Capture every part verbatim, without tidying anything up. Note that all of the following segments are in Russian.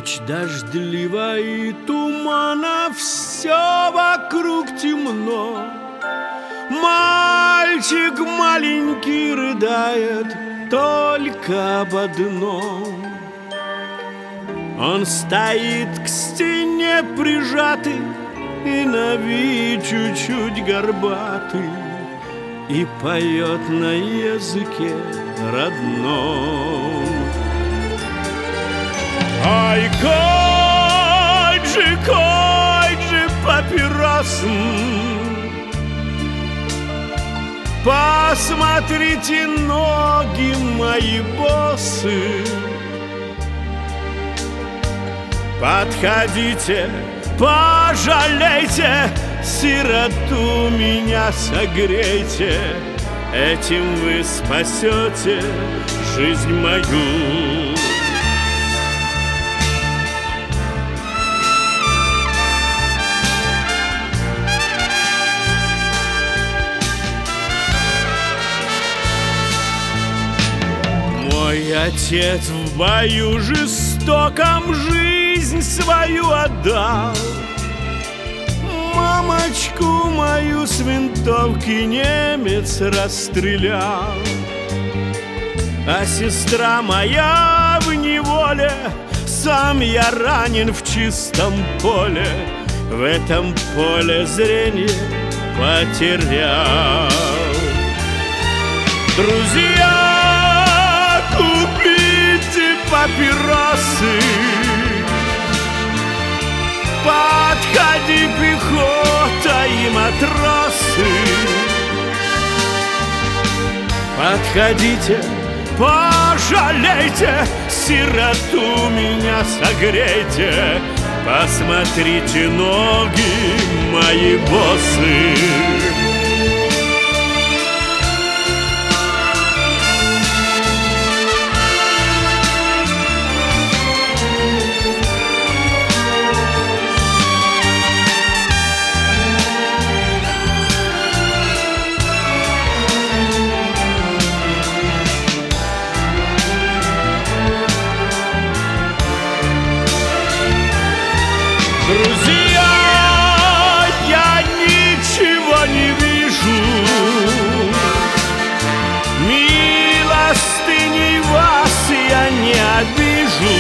Ночь дождливая и тумана, все вокруг темно. Мальчик маленький рыдает только об одном. Он стоит к стене прижатый и на вид чуть-чуть горбатый и поет на языке родном. Ай, койджи, койджи, папиросм, посмотрите, ноги мои босы. Подходите, пожалейте, сироту меня согрейте, этим вы спасете жизнь мою. Мой отец в бою жестоком жизнь свою отдал, мамочку мою с винтовки немец расстрелял. А сестра моя в неволе, сам я ранен в чистом поле, в этом поле зрение потерял. Друзья, купите папиросы, подходи, пехота и матросы. Подходите, пожалейте, сироту меня согрейте, посмотрите, ноги мои босы. Друзья, я ничего не вижу, милостыней вас я не обижу.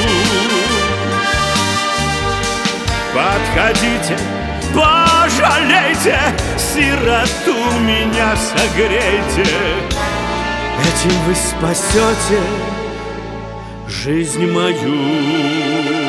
Подходите, пожалейте, сироту меня согрейте, этим вы спасете жизнь мою.